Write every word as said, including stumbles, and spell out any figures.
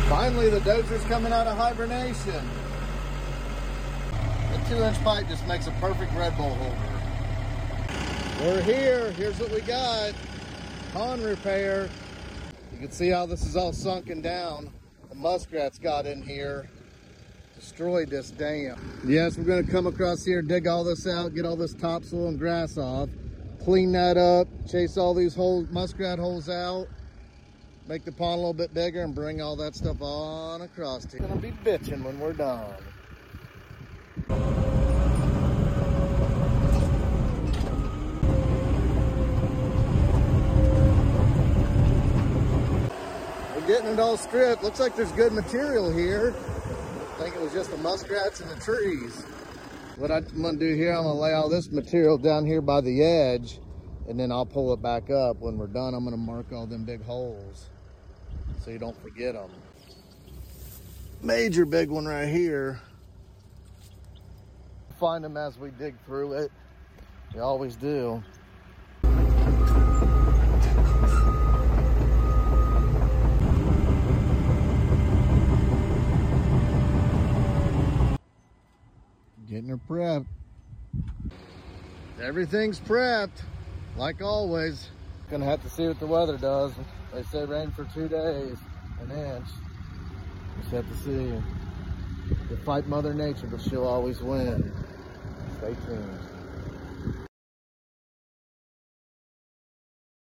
Finally, the dozer's coming out of hibernation. The two inch pipe just makes a perfect Red Bull holder. We're here. Here's what we got. Pond repair. You can see how this is all sunken down. The muskrats got in here, destroyed this dam. Yes, we're gonna come across here, dig all this out, get all this topsoil and grass off, clean that up, chase all these holes, muskrat holes out, make the pond a little bit bigger, and bring all that stuff on across here. It's gonna be bitching when we're done. We're getting it all stripped. Looks like there's good material here. I think it was just the muskrats and the trees. What I'm gonna do here, I'm gonna lay all this material down here by the edge, and then I'll pull it back up. When we're done, I'm gonna mark all them big holes so you don't forget them. Major big one right here. Find them as we dig through it. We always do. Getting her prepped. Everything's prepped, like always. Gonna have to see what the weather does. They say rain for two days, an inch. Just have to see. They fight Mother Nature, but she'll always win. Stay tuned.